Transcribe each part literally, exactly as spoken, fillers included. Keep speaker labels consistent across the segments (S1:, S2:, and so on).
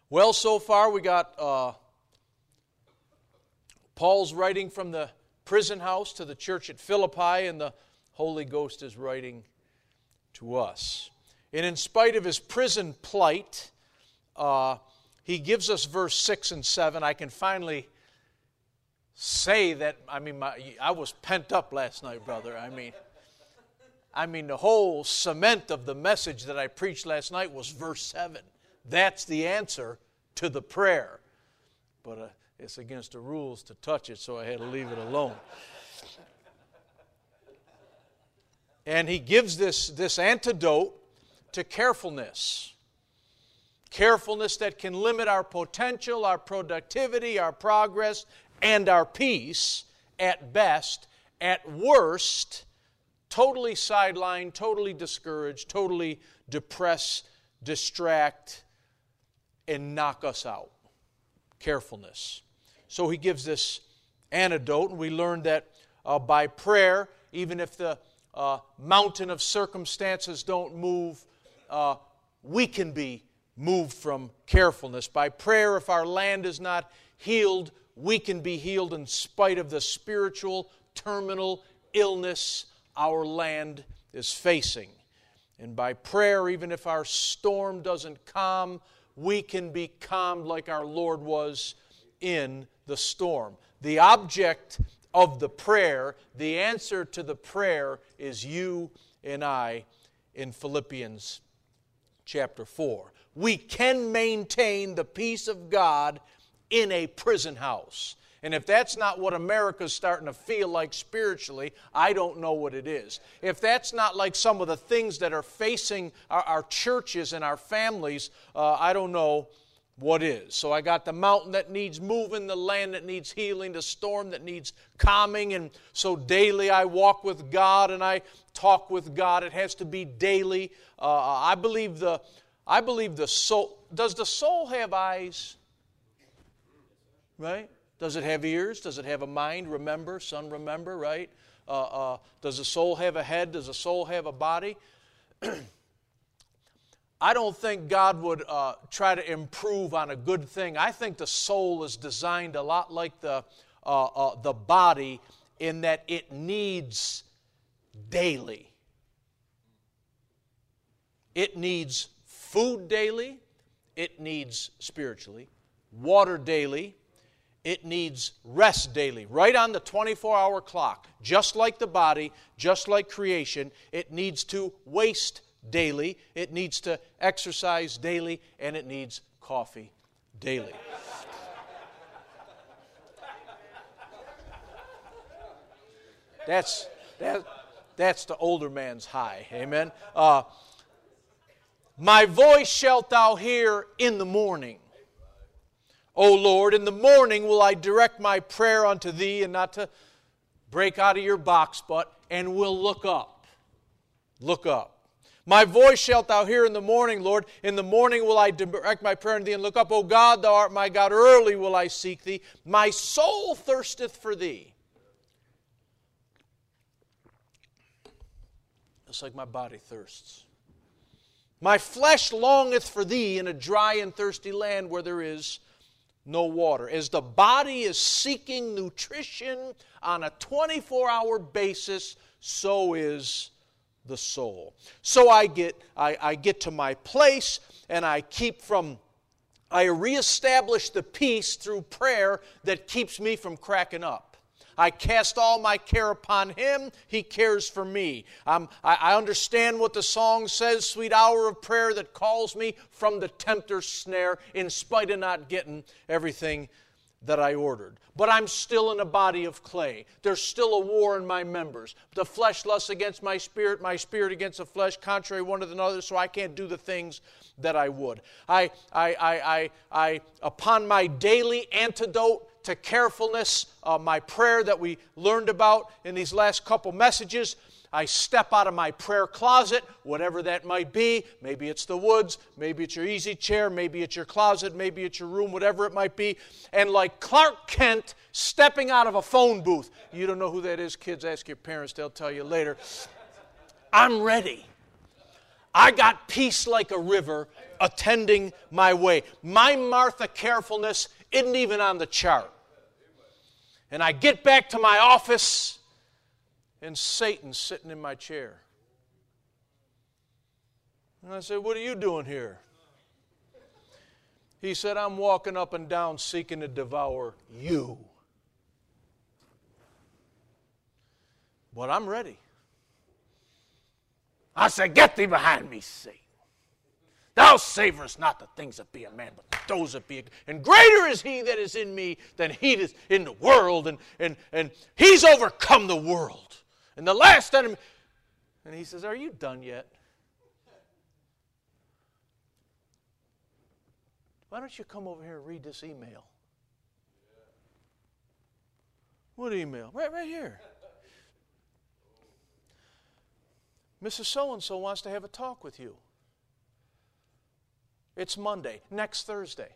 S1: Well, so far we got uh, Paul's writing from the prison house to the church at Philippi, and the Holy Ghost is writing to us. And in spite of his prison plight, uh, he gives us verse six and seven. I can finally say that, I mean, my, I was pent up last night, brother. I mean, I mean, the whole cement of the message that I preached last night was verse seven. That's the answer to the prayer. But uh, it's against the rules to touch it, so I had to leave it alone. And he gives this, this antidote to carefulness. Carefulness that can limit our potential, our productivity, our progress, and our peace at best. At worst, totally sidelined, totally discouraged, totally depress, distract, and knock us out. Carefulness. So he gives this antidote, and we learned that uh, by prayer, even if the uh, mountain of circumstances don't move, uh, we can be moved from carefulness. By prayer, if our land is not healed, we can be healed in spite of the spiritual, terminal illness our land is facing. And by prayer, even if our storm doesn't calm, we can be calmed like our Lord was in the storm. The object of the prayer, the answer to the prayer, is you and I in Philippians chapter four. We can maintain the peace of God in a prison house. And if that's not what America's starting to feel like spiritually, I don't know what it is. If that's not like some of the things that are facing our, our churches and our families, uh, I don't know what is. So I got the mountain that needs moving, the land that needs healing, the storm that needs calming. And so daily I walk with God and I talk with God. It has to be daily. Uh, I believe the, I believe the soul. Does the soul have eyes? Right? Does it have ears? Does it have a mind? Remember, son, remember, right? Uh, uh, does the soul have a head? Does the soul have a body? I don't think God would uh, try to improve on a good thing. I think the soul is designed a lot like the, uh, uh, the body in that it needs daily. It needs food daily. It needs spiritually. Water daily. It needs rest daily, right on the twenty-four hour clock. Just like the body, just like creation, it needs to waste daily, it needs to exercise daily, and it needs coffee daily. That's, that, that's the older man's high, amen? Uh, My voice shalt thou hear in the morning. O Lord, in the morning will I direct my prayer unto Thee, and not to break out of your box, but, and will look up. Look up. My voice shalt thou hear in the morning, Lord. In the morning will I direct my prayer unto Thee, and look up. O God, Thou art my God. Early will I seek Thee. My soul thirsteth for Thee. Just like my body thirsts. My flesh longeth for Thee in a dry and thirsty land where there is no water. As the body is seeking nutrition on a twenty-four hour basis, so is the soul. So I get, I, I get to my place, and I keep from, I reestablish the peace through prayer that keeps me from cracking up. I cast all my care upon Him. He cares for me. Um, I, I understand what the song says, sweet hour of prayer that calls me from the tempter's snare, in spite of not getting everything that I ordered. But I'm still in a body of clay. There's still a war in my members. The flesh lusts against my spirit, my spirit against the flesh, contrary one to another, so I can't do the things that I would. I, I, I, I, I upon my daily antidote to carefulness, uh, my prayer that we learned about in these last couple messages, I step out of my prayer closet, whatever that might be. Maybe it's the woods, maybe it's your easy chair, maybe it's your closet, maybe it's your room, whatever it might be. And like Clark Kent stepping out of a phone booth. You don't know who that is, kids, ask your parents, they'll tell you later. I'm ready. I got peace like a river attending my way. My Martha carefulness isn't even on the chart. And I get back to my office, and Satan's sitting in my chair. And I said, "What are you doing here?" He said, "I'm walking up and down seeking to devour you. But I'm ready." I said, "Get thee behind me, Satan. Thou savorest not the things that be a man, but those that be a... And greater is he that is in me than he that is in the world. And, and, and he's overcome the world. And the last enemy..." And he says, "Are you done yet? Why don't you come over here and read this email?" "What email?" Right, right here. "Missus So-and-so wants to have a talk with you. It's Monday, next Thursday."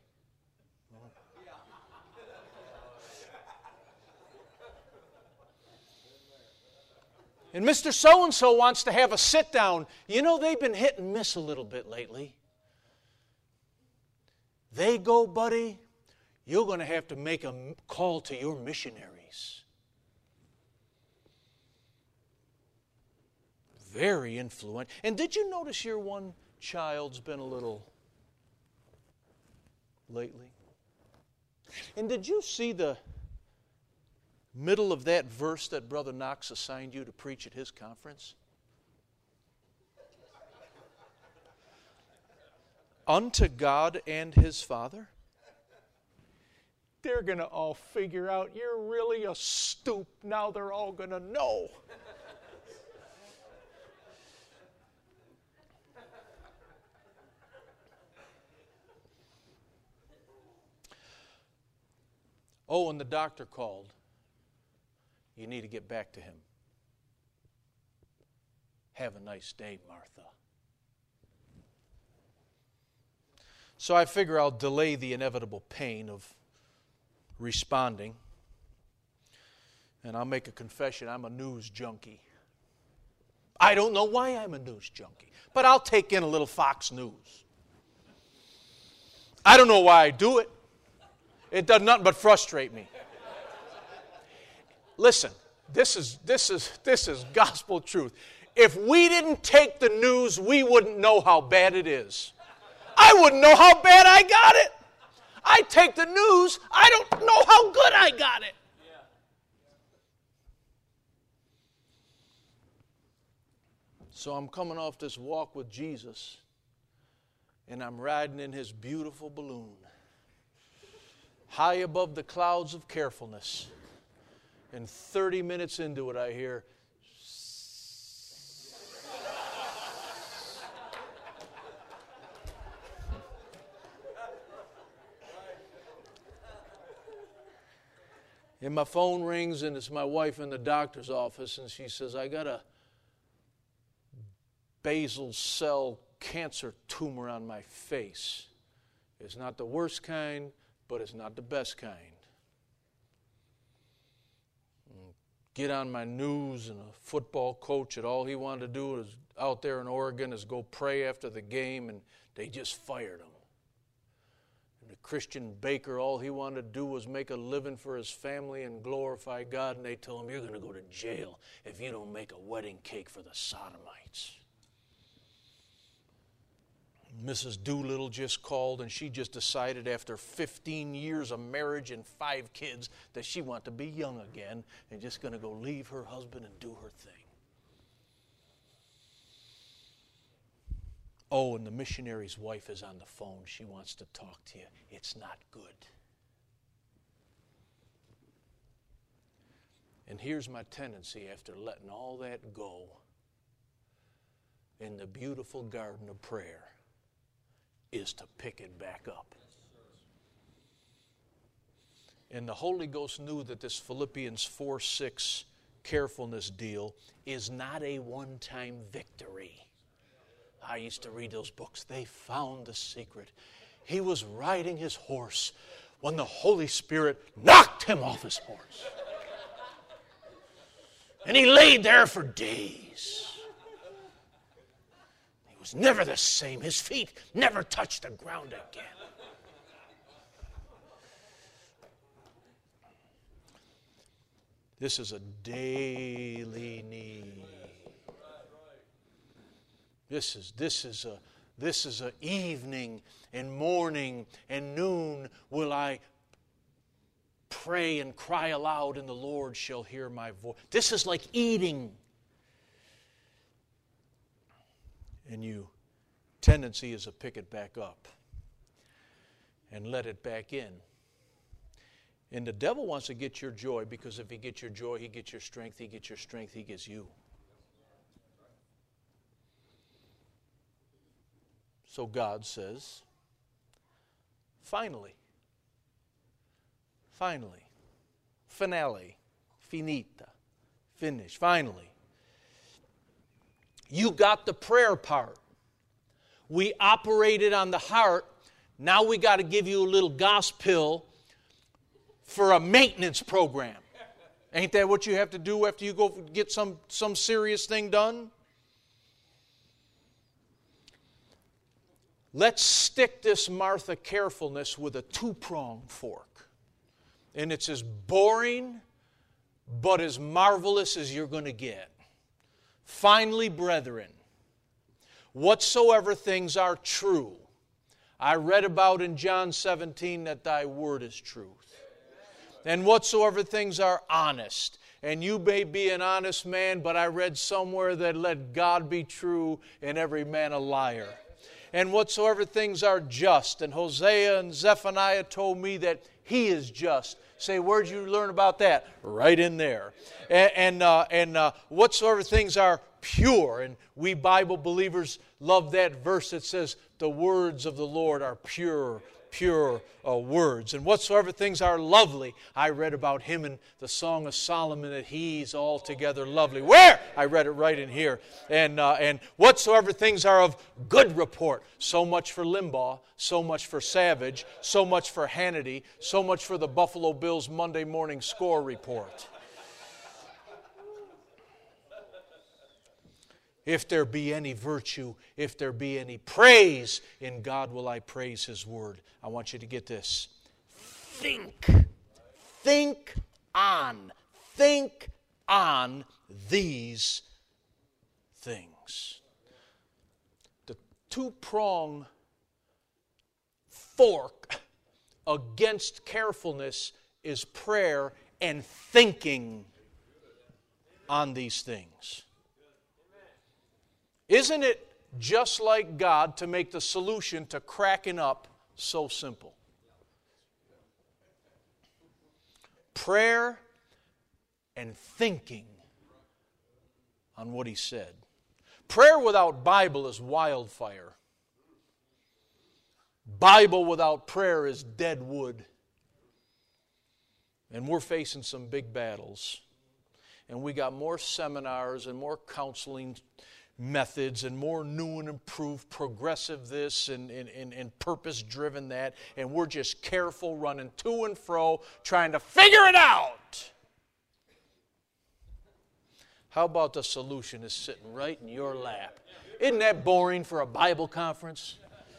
S1: "And Mister So-and-so wants to have a sit down. You know, they've been hit and miss a little bit lately. They go, buddy, you're going to have to make a call to your missionaries." Very influential. And did you notice your one child's been a little lately? And did you see the middle of that verse that Brother Knox assigned you to preach at his conference? "Unto God and His Father." They're going to all figure out you're really a stoop. Now they're all going to know. Oh, and the doctor called. You need to get back to him. Have a nice day, Martha. So I figure I'll delay the inevitable pain of responding. And I'll make a confession. I'm a news junkie. I don't know why I'm a news junkie, but I'll take in a little Fox News. I don't know why I do it. It does nothing but frustrate me. Listen, this is this is this is gospel truth. If we didn't take the news, we wouldn't know how bad it is. I wouldn't know how bad I got it. I take the news, I don't know how good I got it. So I'm coming off this walk with Jesus, and I'm riding in His beautiful balloon, high above the clouds of carefulness. And thirty minutes into it, I hear, and my phone rings, and it's my wife in the doctor's office, and she says, "I got a basal cell cancer tumor on my face. It's not the worst kind, but it's not the best kind. Get on my news, and a football coach, and all he wanted to do is out there in Oregon is go pray after the game, and they just fired him. And the Christian baker, all he wanted to do was make a living for his family and glorify God, and they told him, you're going to go to jail if you don't make a wedding cake for the sodomites. Missus Doolittle just called, and she just decided after fifteen years of marriage and five kids that she wanted to be young again and just going to go leave her husband and do her thing. Oh, and the missionary's wife is on the phone. She wants to talk to you. It's not good. And here's my tendency after letting all that go in the beautiful garden of prayer is to pick it back up. And the Holy Ghost knew that this Philippians four six carefulness deal is not a one-time victory. I used to read those books. They found the secret. He was riding his horse when the Holy Spirit knocked him off his horse. And he laid there for days. was never the same. His feet never touched the ground again. This is a daily need. This is this is a this is a evening and morning and noon will I pray and cry aloud, and the Lord shall hear my voice. This is like eating. And you tendency is to pick it back up and let it back in. And the devil wants to get your joy, because if he gets your joy, he gets your strength. He gets your strength, he gets you. So God says, finally, finally, finale, finita, finish, finally. You got the prayer part. We operated on the heart. Now we got to give you a little gospel for a maintenance program. Ain't that what you have to do after you go get some, some serious thing done? Let's stick this Martha carefulness with a two-pronged fork. And it's as boring, but as marvelous as you're going to get. Finally, brethren, whatsoever things are true. I read about in John seventeen that thy word is truth. And whatsoever things are honest. And you may be an honest man, but I read somewhere that let God be true and every man a liar. And whatsoever things are just. And Hosea and Zephaniah told me that he is just. Say, where'd you learn about that? Right in there. And, and, uh, and uh, whatsoever things are pure. And we Bible believers love that verse that says, the words of the Lord are pure, pure uh, words. And whatsoever things are lovely. I read about him in the Song of Solomon that he's altogether lovely. Where? I read it right in here. And, uh, and whatsoever things are of good report. So much for Limbaugh, so much for Savage, so much for Hannity, so much for the Buffalo Bills Monday morning score report. If there be any virtue, if there be any praise, in God will I praise His word. I want you to get this. Think. Think on. Think on these things. The two-prong fork against carefulness is prayer and thinking on these things. Isn't it just like God to make the solution to cracking up so simple? Prayer and thinking on what He said. Prayer without Bible is wildfire. Bible without prayer is dead wood. And we're facing some big battles. And we got more seminars and more counseling methods and more new and improved progressive this and, and, and, and purpose-driven that. And we're just careful running to and fro trying to figure it out. How about the solution is sitting right in your lap? Isn't that boring for a Bible conference?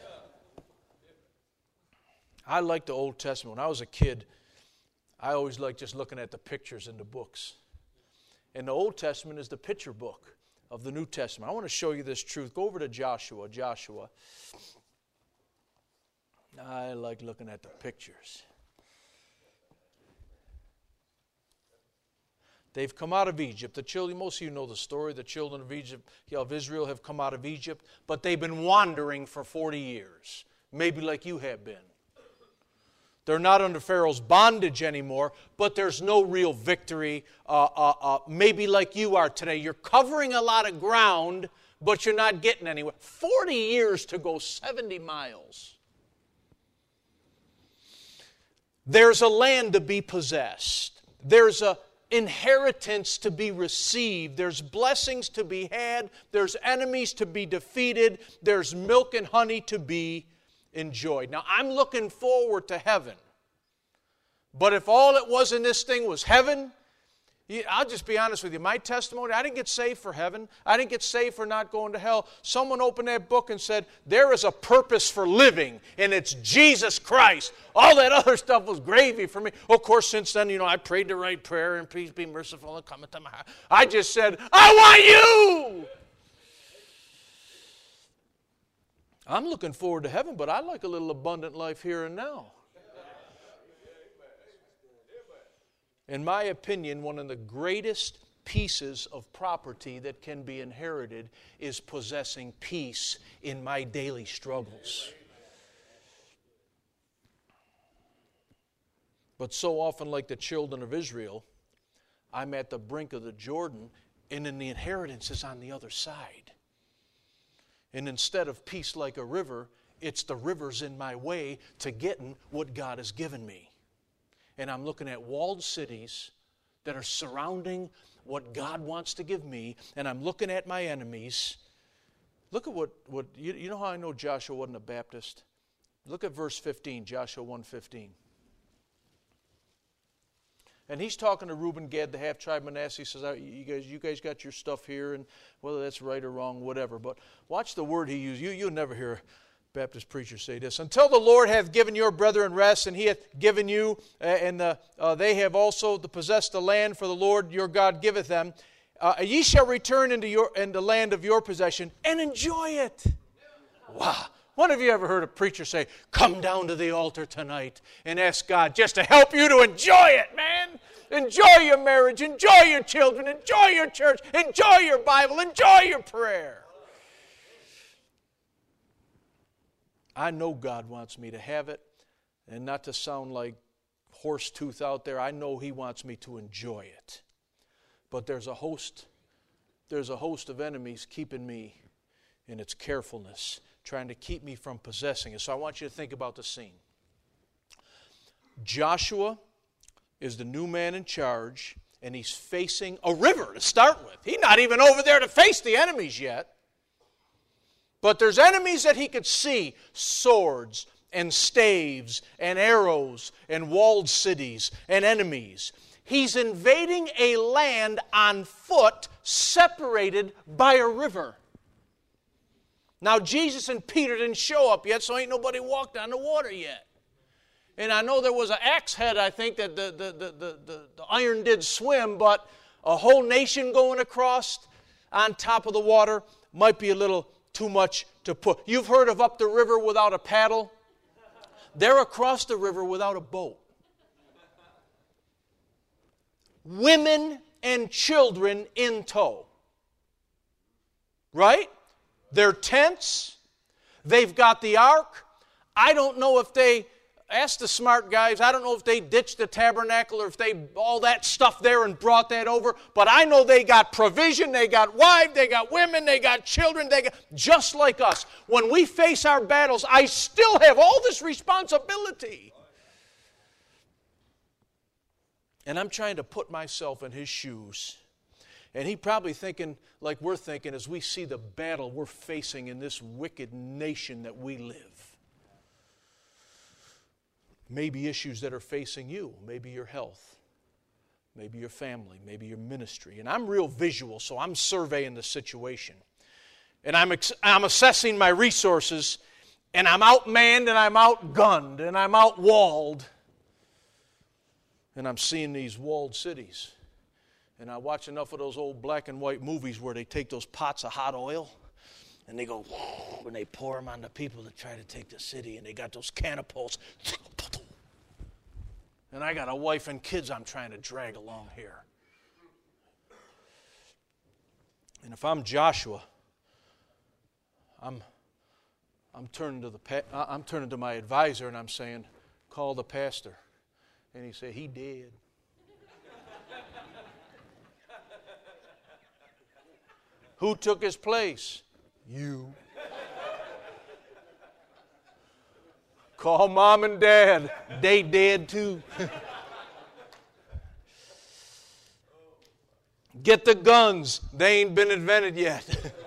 S1: I like the Old Testament. When I was a kid, I always liked just looking at the pictures in the books. And the Old Testament is the picture book of the New Testament. I want to show you this truth. Go over to Joshua. Joshua. I like looking at the pictures. They've come out of Egypt. The children, most of you know the story. The children of Egypt, of Israel have come out of Egypt, but they've been wandering for forty years, maybe like you have been. They're not under Pharaoh's bondage anymore, but there's no real victory, uh, uh, uh, maybe like you are today. You're covering a lot of ground, but you're not getting anywhere. forty years to go seventy miles. There's a land to be possessed. There's an inheritance to be received. There's blessings to be had. There's enemies to be defeated. There's milk and honey to be enjoyed. Now, I'm looking forward to heaven. But if all it was in this thing was heaven, I'll just be honest with you. My testimony, I didn't get saved for heaven. I didn't get saved for not going to hell. Someone opened that book and said, there is a purpose for living, and it's Jesus Christ. All that other stuff was gravy for me. Of course, since then, you know, I prayed the right prayer, and please be merciful and come into my heart. I just said, I want you! I'm looking forward to heaven, but I like a little abundant life here and now. In my opinion, one of the greatest pieces of property that can be inherited is possessing peace in my daily struggles. But so often, like the children of Israel, I'm at the brink of the Jordan, and then the inheritance is on the other side. And instead of peace like a river, it's the rivers in my way to getting what God has given me. And I'm looking at walled cities that are surrounding what God wants to give me, and I'm looking at my enemies. Look at what, what you, you know how I know Joshua wasn't a Baptist? Look at verse fifteen, Joshua one fifteen. And he's talking to Reuben, Gad, the half-tribe Manasseh. He says, you guys, you guys got your stuff here, and whether that's right or wrong, whatever. But watch the word he used. You, you'll never hear Baptist preachers say this. Until the Lord hath given your brethren rest, and he hath given you, uh, and the, uh, they have also to possess the land, for the Lord your God giveth them. Uh, ye shall return into your into the land of your possession and enjoy it. Wow. When have you ever heard a preacher say, come down to the altar tonight and ask God just to help you to enjoy it, man? Enjoy your marriage, enjoy your children, enjoy your church, enjoy your Bible, enjoy your prayer. I know God wants me to have it, and not to sound like horse tooth out there, I know He wants me to enjoy it. But there's a host, there's a host of enemies keeping me in its carefulness, trying to keep me from possessing it. So I want you to think about the scene. Joshua is the new man in charge, and he's facing a river to start with. He's not even over there to face the enemies yet. But there's enemies that he could see, swords and staves and arrows and walled cities and enemies. He's invading a land on foot separated by a river. Now, Jesus and Peter didn't show up yet, so ain't nobody walked on the water yet. And I know there was an axe head, I think, that the, the, the, the, the, the iron did swim, but a whole nation going across on top of the water might be a little too much to put. You've heard of up the river without a paddle? They're across the river without a boat. Women and children in tow. Right? Their tents. They've got the ark. I don't know if they, ask the smart guys, I don't know if they ditched the tabernacle or if they, all that stuff there and brought that over, but I know they got provision, they got wives, they got women, they got children, they got, just like us. When we face our battles, I still have all this responsibility. And I'm trying to put myself in his shoes. And he probably thinking like we're thinking as we see the battle we're facing in this wicked nation that we live. Maybe issues that are facing you, maybe your health, maybe your family, maybe your ministry. And I'm real visual, so I'm surveying the situation. And I'm, ex- I'm assessing my resources, and I'm outmanned, and I'm outgunned, and I'm outwalled. And I'm seeing these walled cities. And I watch enough of those old black and white movies where they take those pots of hot oil, and they go, and they pour them on the people that try to take the city, and they got those catapults. And I got a wife and kids I'm trying to drag along here. And if I'm Joshua, I'm I'm turning to the I'm turning to my advisor and I'm saying, call the pastor. And he said, he did. Who took his place? You. Call mom and dad. They dead too. Get the guns. They ain't been invented yet.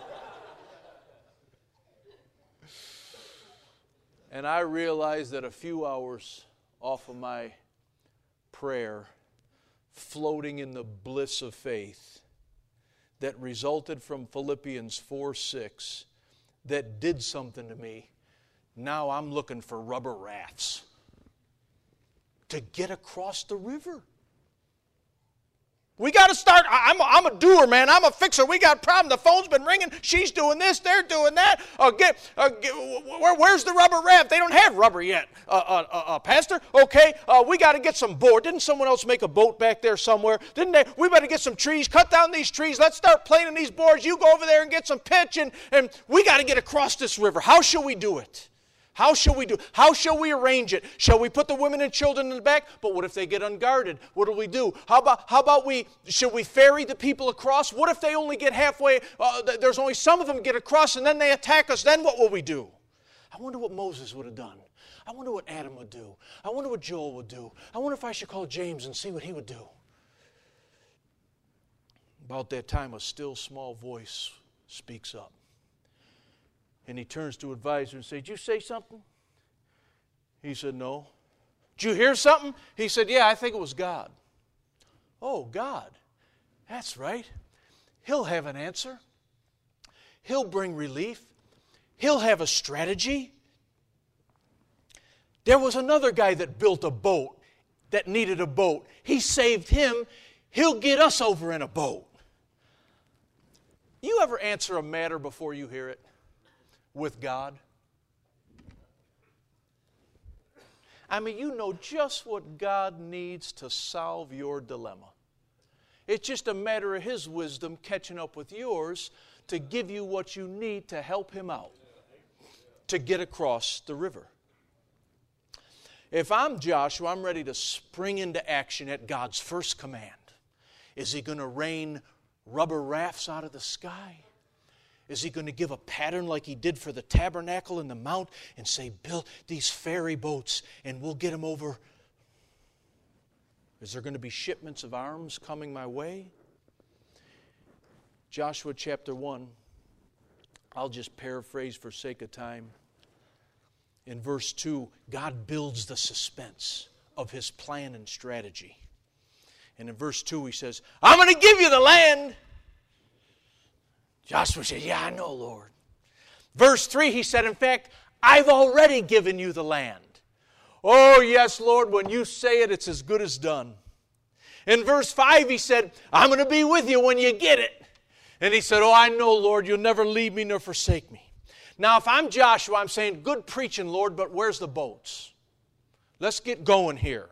S1: And I realized that a few hours off of my prayer floating in the bliss of faith that resulted from Philippians four six that did something to me. Now I'm looking for rubber rafts to get across the river. We got to start. I'm a, I'm a doer, man. I'm a fixer. We got a problem. The phone's been ringing. She's doing this. They're doing that. Uh, get, uh, get, where, where's the rubber raft? They don't have rubber yet, uh, uh, uh, uh, Pastor. Okay, uh, we got to get some board. Didn't someone else make a boat back there somewhere? Didn't they? We better get some trees. Cut down these trees. Let's start planing these boards. You go over there and get some pitch, and, and we got to get across this river. How shall we do it? How shall we do? How shall we arrange it? Shall we put the women and children in the back? But what if they get unguarded? What do we do? How about how about we? Should we ferry the people across? What if they only get halfway? Uh, there's only some of them get across, and then they attack us. Then what will we do? I wonder what Moses would have done. I wonder what Adam would do. I wonder what Joel would do. I wonder if I should call James and see what he would do. About that time, a still small voice speaks up. And he turns to advisor and says, "Did you say something?" He said, "No." "Did you hear something?" He said, "Yeah, I think it was God." "Oh, God. That's right. He'll have an answer. He'll bring relief. He'll have a strategy." There was another guy that built a boat that needed a boat. He saved him. He'll get us over in a boat. You ever answer a matter before you hear it? With God? I mean, you know just what God needs to solve your dilemma. It's just a matter of His wisdom catching up with yours to give you what you need to help Him out, to get across the river. If I'm Joshua, I'm ready to spring into action at God's first command. Is He going to rain rubber rafts out of the sky? Is He going to give a pattern like He did for the tabernacle in the mount and say, build these ferry boats and we'll get them over? Is there going to be shipments of arms coming my way? Joshua chapter one, I'll just paraphrase for sake of time. In verse two, God builds the suspense of His plan and strategy. And in verse two He says, "I'm going to give you the land." Joshua said, "Yeah, I know, Lord." Verse three, he said, "In fact, I've already given you the land." "Oh, yes, Lord, when you say it, it's as good as done." In verse five, he said, "I'm going to be with you when you get it." And he said, "Oh, I know, Lord, you'll never leave me nor forsake me." Now, if I'm Joshua, I'm saying, "Good preaching, Lord, but where's the boats? Let's get going here.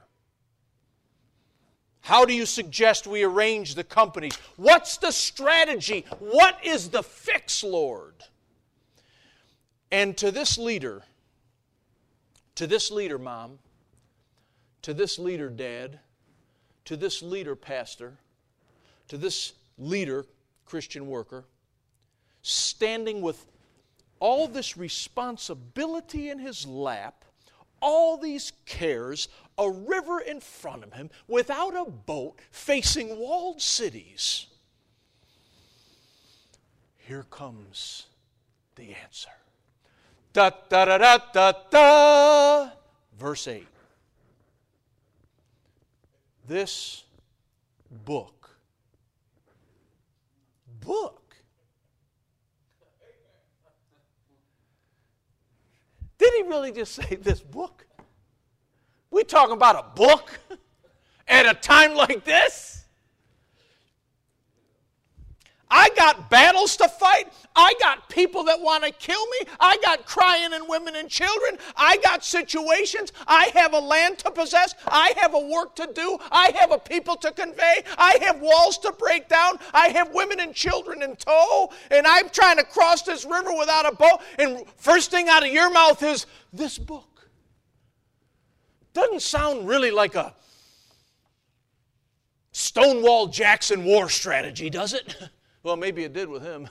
S1: How do you suggest we arrange the companies? What's the strategy? What is the fix, Lord?" And to this leader, to this leader, Mom, to this leader, Dad, to this leader, Pastor, to this leader, Christian worker, standing with all this responsibility in his lap, all these cares, a river in front of him, without a boat, facing walled cities. Here comes the answer. Da da da da da da. Verse eight. This book, book. Did he really just say this book? We talking about a book at a time like this? I got battles to fight. I got people that want to kill me. I got crying and women and children. I got situations. I have a land to possess. I have a work to do. I have a people to convey. I have walls to break down. I have women and children in tow. And I'm trying to cross this river without a boat. And first thing out of your mouth is, this book. Doesn't sound really like a Stonewall Jackson war strategy, does it? Well, maybe it did with him.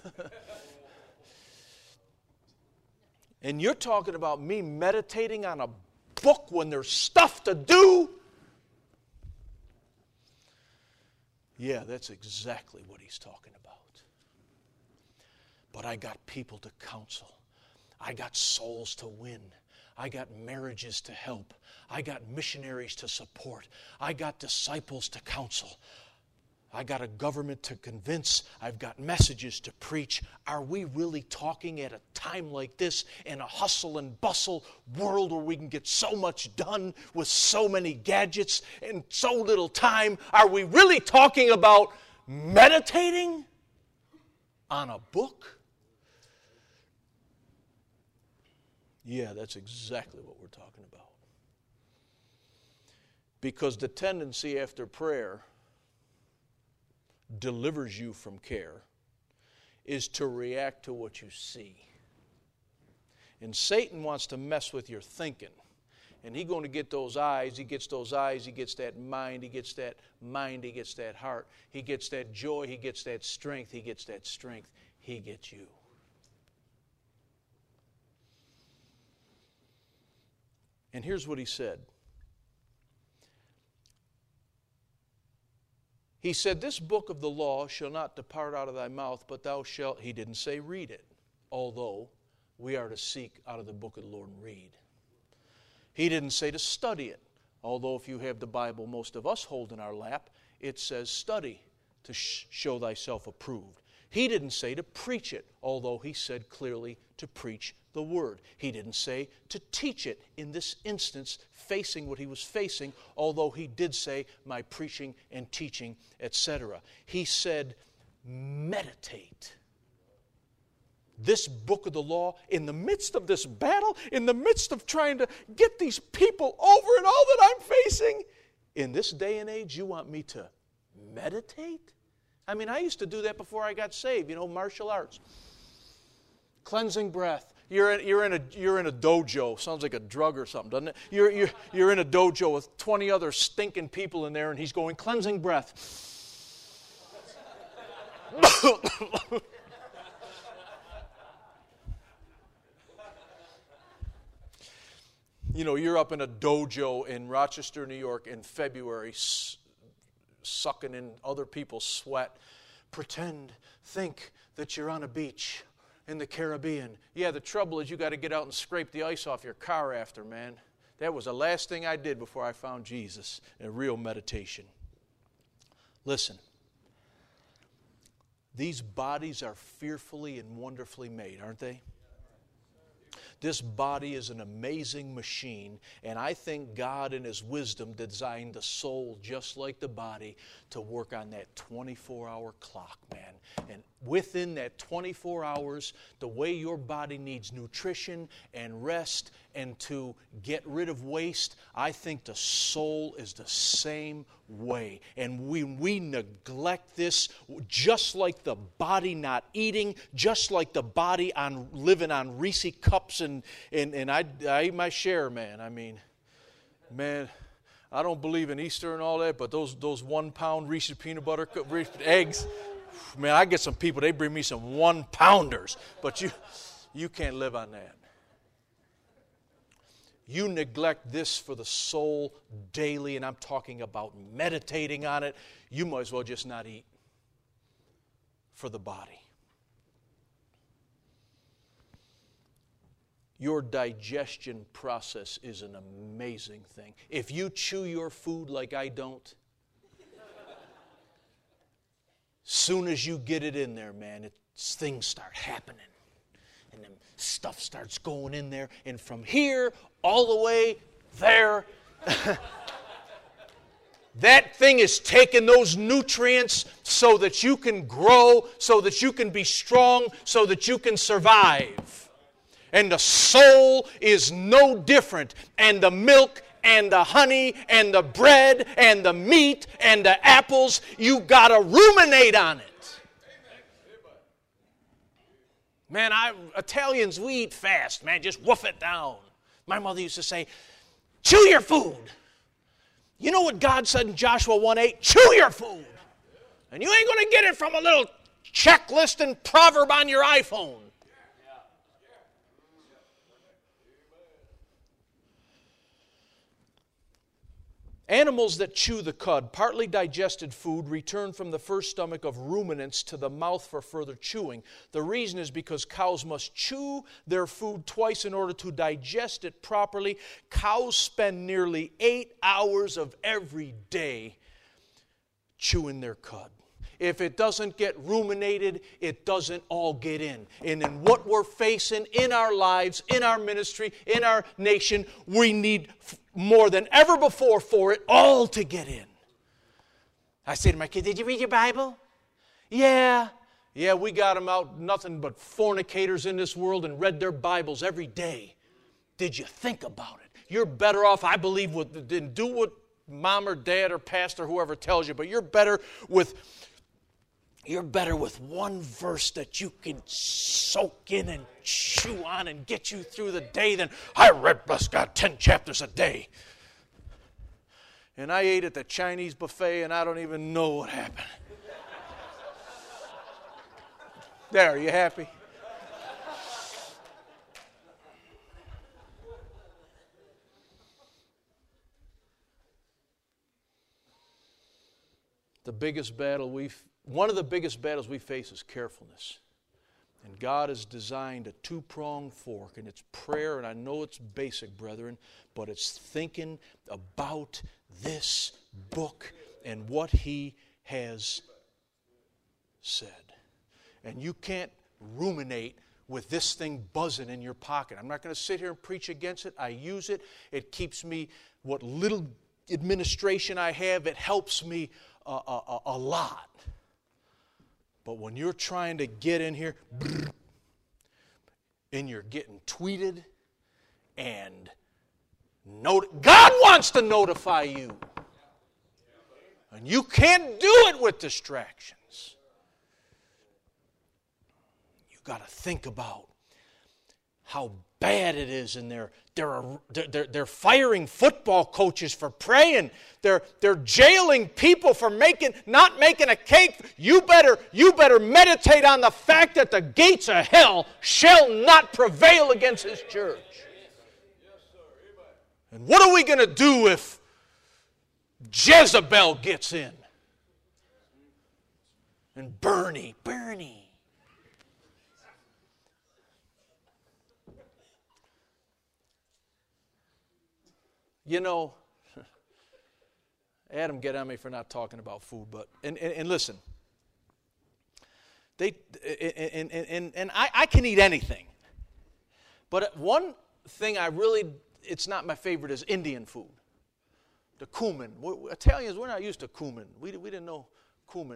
S1: And you're talking about me meditating on a book when there's stuff to do? Yeah, that's exactly what he's talking about. But I got people to counsel. I got souls to win. I got marriages to help. I got missionaries to support. I got disciples to counsel. I got a government to convince. I've got messages to preach. Are we really talking at a time like this in a hustle and bustle world where we can get so much done with so many gadgets and so little time? Are we really talking about meditating on a book? Yeah, that's exactly what we're talking about. Because the tendency after prayer delivers you from care is to react to what you see. And Satan wants to mess with your thinking. And he's going to get those eyes, he gets those eyes, he gets that mind, he gets that mind, he gets that heart, he gets that joy, he gets that strength, he gets that strength, he gets you. And here's what he said. He said, this book of the law shall not depart out of thy mouth, but thou shalt, he didn't say read it, although we are to seek out of the book of the Lord and read. He didn't say to study it, although if you have the Bible most of us hold in our lap, it says study to sh- show thyself approved. He didn't say to preach it, although he said clearly to preach the word. He didn't say to teach it in this instance, facing what he was facing, although he did say my preaching and teaching, et cetera. He said, meditate. This book of the law, in the midst of this battle, in the midst of trying to get these people over and all that I'm facing, in this day and age, you want me to meditate? I mean, I used to do that before I got saved, you know, martial arts. Cleansing breath. You're in, you're in a you're in a dojo. Sounds like a drug or something, doesn't it? You're you're you're in a dojo with twenty other stinking people in there, and he's going cleansing breath. You know, you're up in a dojo in Rochester, New York in February, s- sucking in other people's sweat. Pretend, think that you're on a beach in the Caribbean. Yeah, the trouble is you got to get out and scrape the ice off your car after, man. That was the last thing I did before I found Jesus, a real meditation. Listen, these bodies are fearfully and wonderfully made, aren't they? This body is an amazing machine, and I think God in His wisdom designed the soul just like the body to work on that twenty-four hour clock, man. And within that twenty-four hours, the way your body needs nutrition and rest and to get rid of waste, I think the soul is the same way. And we, we neglect this just like the body not eating, just like the body on living on Reese cups, and, and, and I, I eat my share, man. I mean, man, I don't believe in Easter and all that, but those those one pound Reese peanut butter Reese eggs, man, I get some people, they bring me some one pounders, but you you can't live on that. You neglect this for the soul daily, and I'm talking about meditating on it. You might as well just not eat for the body. Your digestion process is an amazing thing. If you chew your food like I don't, soon as you get it in there, man, it, things start happening. And then stuff starts going in there. And from here all the way there, that thing is taking those nutrients so that you can grow, so that you can be strong, so that you can survive. And the soul is no different. And the milk and the honey and the bread and the meat and the apples, you got to ruminate on it. Man, I, Italians, we eat fast, man. Just woof it down. My mother used to say, chew your food. You know what God said in Joshua one eight? Chew your food. And you ain't going to get it from a little checklist and proverb on your iPhone. Animals that chew the cud, partly digested food, return from the first stomach of ruminants to the mouth for further chewing. The reason is because cows must chew their food twice in order to digest it properly. Cows spend nearly eight hours of every day chewing their cud. If it doesn't get ruminated, it doesn't all get in. And in what we're facing in our lives, in our ministry, in our nation, we need more than ever before for it all to get in. I say to my kids, did you read your Bible? Yeah. Yeah, we got them out, nothing but fornicators in this world, and read their Bibles every day. Did you think about it? You're better off, I believe, with, than do what mom or dad or pastor, whoever tells you, but you're better with... You're better with one verse that you can soak in and chew on and get you through the day than I read, bless God, ten chapters a day. And I ate at the Chinese buffet and I don't even know what happened. There, are you happy? The biggest battle we've One of the biggest battles we face is carefulness. And God has designed a two-pronged fork, and it's prayer, and I know it's basic, brethren, but it's thinking about this book and what He has said. And you can't ruminate with this thing buzzing in your pocket. I'm not going to sit here and preach against it. I use it. It keeps me, what little administration I have, it helps me a, a, a lot. But when you're trying to get in here, and you're getting tweeted, and not- God wants to notify you. And you can't do it with distractions. You've got to think about how bad it is in there. They're, they're, they're firing football coaches for praying. They're, they're jailing people for making, not making a cake. You better, you better meditate on the fact that the gates of hell shall not prevail against His church. And what are we going to do if Jezebel gets in? And Bernie, Bernie. You know, Adam get on me for not talking about food, but and, and, and listen, they and and and I, I can eat anything, but one thing I really it's not my favorite is Indian food, the cumin. We're, Italians, we're not used to cumin. We we didn't know cumin.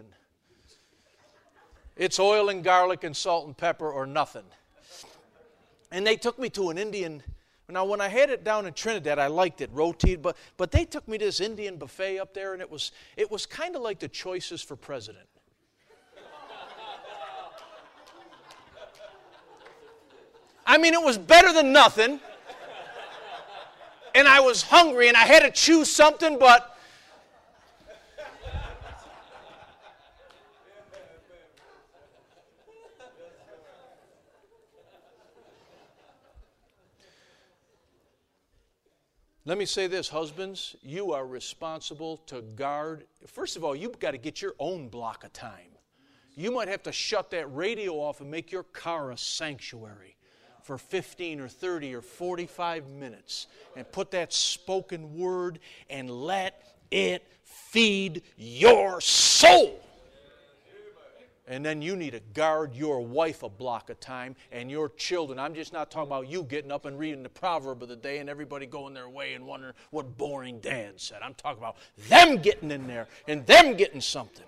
S1: It's oil and garlic and salt and pepper or nothing. And they took me to an Indian. Now, when I had it down in Trinidad, I liked it, roti, but but they took me to this Indian buffet up there, and it was it was kind of like the choices for president. I mean, it was better than nothing, and I was hungry, and I had to choose something, but let me say this, husbands, you are responsible to guard. First of all, you've got to get your own block of time. You might have to shut that radio off and make your car a sanctuary for fifteen or thirty or forty-five minutes and put that spoken word and let it feed your soul. And then you need to guard your wife a block of time and your children. I'm just not talking about you getting up and reading the proverb of the day and everybody going their way and wondering what boring dad said. I'm talking about them getting in there and them getting something.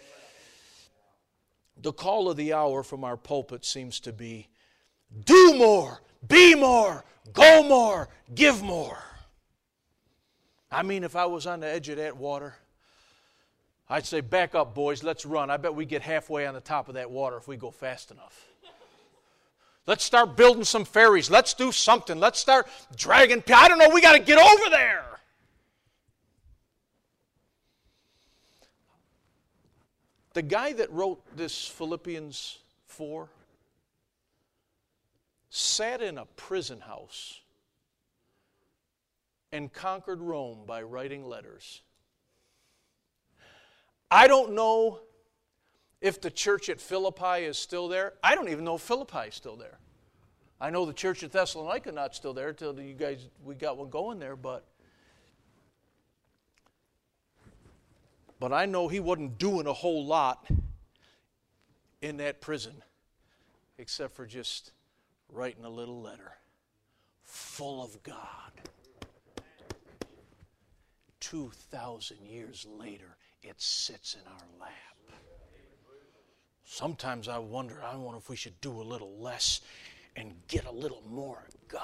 S1: The call of the hour from our pulpit seems to be, do more, be more, go more, give more. I mean, if I was on the edge of that water, I'd say, back up, boys, let's run. I bet we get halfway on the top of that water if we go fast enough. Let's start building some ferries. Let's do something. Let's start dragging people. I don't know, we got to get over there. The guy that wrote this Philippians four sat in a prison house and conquered Rome by writing letters. I don't know if the church at Philippi is still there. I don't even know if Philippi is still there. I know the church at Thessalonica not still there until you guys we got one going there, but but I know he wasn't doing a whole lot in that prison except for just writing a little letter full of God. Two thousand years later, it sits in our lap. Sometimes I wonder, I wonder if we should do a little less and get a little more of God.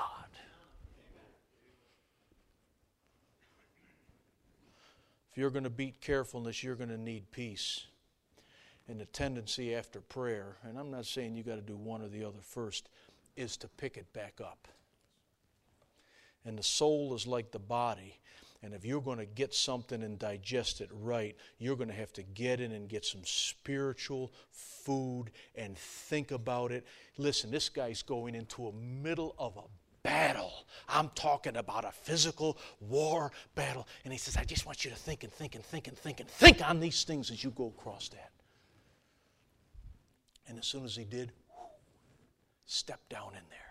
S1: If you're going to beat carefulness, you're going to need peace. And the tendency after prayer, and I'm not saying you got to do one or the other first, is to pick it back up. And the soul is like the body. And if you're going to get something and digest it right, you're going to have to get in and get some spiritual food and think about it. Listen, this guy's going into a middle of a battle. I'm talking about a physical war battle. And he says, I just want you to think and think and think and think and think on these things as you go across that. And as soon as he did, step down in there.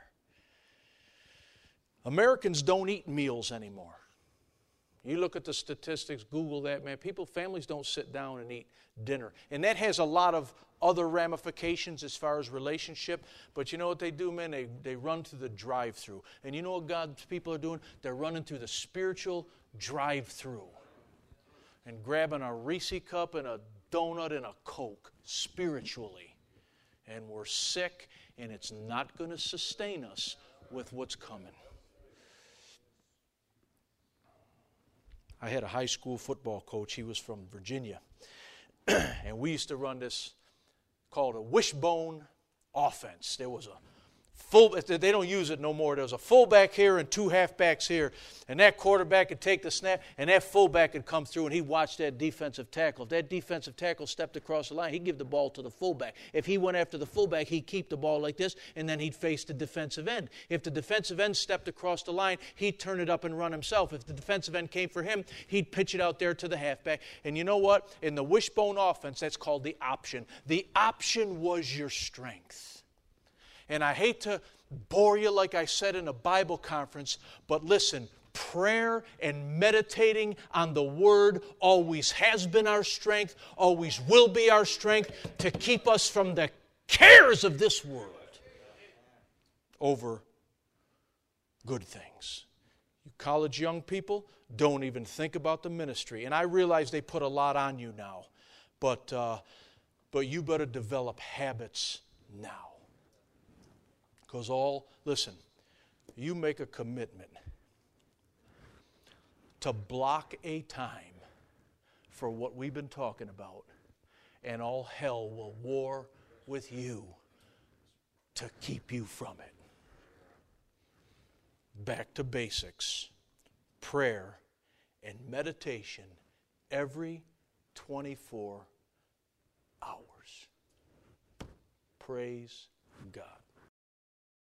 S1: Americans don't eat meals anymore. You look at the statistics, Google that, man. People, families don't sit down and eat dinner. And that has a lot of other ramifications as far as relationship. But you know what they do, man? They, they run through the drive-through. And you know what God's people are doing? They're running through the spiritual drive-through. And grabbing a Reese cup and a donut and a Coke spiritually. And we're sick, and it's not going to sustain us with what's coming. I had a high school football coach. He was from Virginia. And we used to run this called a wishbone offense. There was a full, they don't use it no more. There was a fullback here and two halfbacks here. And that quarterback could take the snap, and that fullback could come through, and he'd watch that defensive tackle. If that defensive tackle stepped across the line, he'd give the ball to the fullback. If he went after the fullback, he'd keep the ball like this, and then he'd face the defensive end. If the defensive end stepped across the line, he'd turn it up and run himself. If the defensive end came for him, he'd pitch it out there to the halfback. And you know what? In the wishbone offense, that's called the option. The option was your strength. And I hate to bore you like I said in a Bible conference, but listen, prayer and meditating on the Word always has been our strength, always will be our strength to keep us from the cares of this world over good things. You college young people, don't even think about the ministry. And I realize they put a lot on you now, but, uh, but you better develop habits now. Because all, listen, you make a commitment to block a time for what we've been talking about, and all hell will war with you to keep you from it. Back to basics, prayer and meditation every twenty-four hours. Praise God.